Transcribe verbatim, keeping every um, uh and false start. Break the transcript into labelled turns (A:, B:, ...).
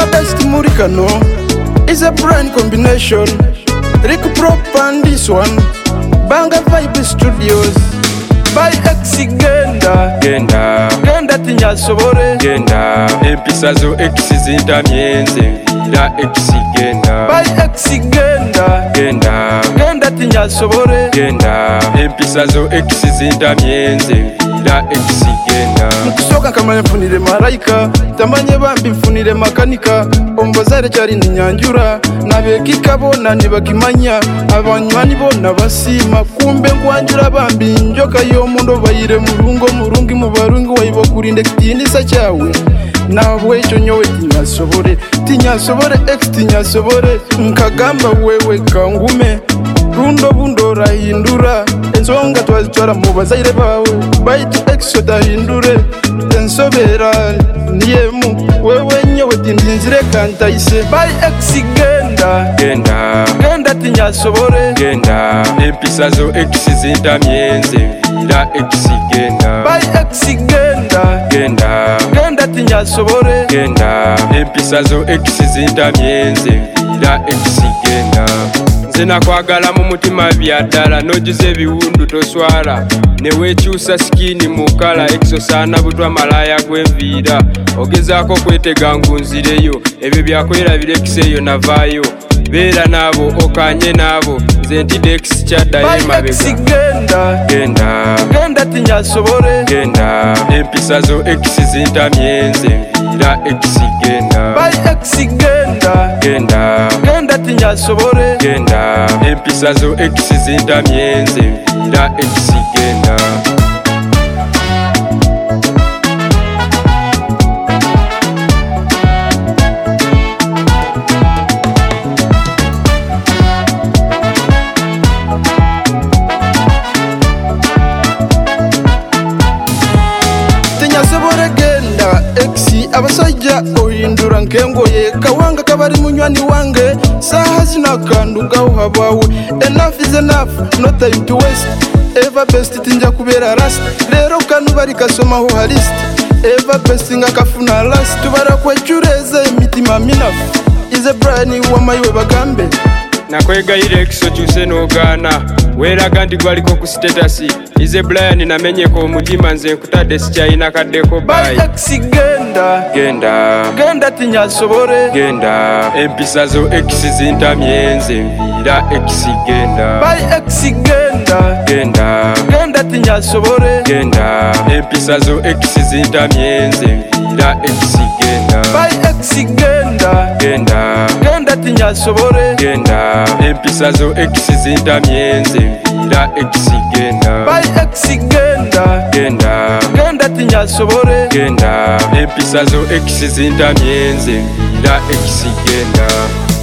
A: best muri kano is a brand combination. Rick Prop and this one Banga Vibe Studios by X Genda
B: Genda
A: Genda tinya sobore
B: Genda empisa zo X zinda mienze Vira X Genda
A: by X Genda
B: Genda
A: Genda tinya sobore
B: Genda empisa zo X zinda mienze Vira X Genda
A: Mukusoka kamanya mfunire marayika Tamanye bambi mfunire makanika Ombozare cyari ninyanjura Nabekika bona nibakimanya Abanywani bona basima Kumbe ngwanjura bambi njoka yo mundo bayire murungo murungi mubarungi wayibokurinde kitindisa cyawe Nawe cyo nyowe tinyasobore Tinyasobore X tinyasobore Nkagamba wewe kangume Rundo bundo rahindura Enzonga twazitwara mu bazayire bawe Bite X odahindure Ensobera niyemu wewe nyowe tindinzire kantayise By X Genda
B: Genda
A: Genda tinyasobore
B: Genda empisa zo X zinda mienze Vira X Genda
A: By X Genda
B: Genda
A: Genda tinyasobore
B: Genda empisa zo X zinda mienze Vira X Genda Nzena kwagala mu mutima byaddala nojuze ebiwundu toswala newekyusa skini mukala exosana butwa malaya gwenviira ogezaako kwetega ngunzireyo ebyo byakwerabira ekiseyo navaayo beera naabo okanye naabo nze ntidde X kyaddayo emabega
A: Genda
B: Genda
A: Genda tinyasobore
B: Genda empisa zo X zintamye nze nviira X Genda
A: By X Genda
B: Genda
A: Genda tinyasobore
B: Genda empisa zo X zintamye nze nviira X Genda
A: Tinyasobore Genda X abasajja ohindura nkengoye kawanga kabari munywani wange saha zinakandugaho habawe enough is enough no time to waste ever best tinja kubera last lero kanu bari kasomaho halist ever best ngakafuna last tubara kwechureza emitima minafu is a brand new wamayiwe bagambe
B: nakwegayira X kyuse n'ogaana weeraga nti gwaliko ku status ize Brian namenyeko omutima nze nkutadde sikyayina kaddeko
A: By X Genda
B: Genda
A: Genda tinyasobore
B: Genda empisa zo X zintamye nze nviira X Genda
A: By X Genda
B: Genda
A: Genda tinyasobore
B: Genda empisa zo X zintamye nze nviira X Genda
A: By X Genda
B: Genda
A: Genda tinyasobore
B: Genda empisa zo X zintamye nze nviira X Genda
A: By X Genda
B: Genda
A: Genda tinyasobore
B: Genda empisa zo X zintamye nze nviira X Genda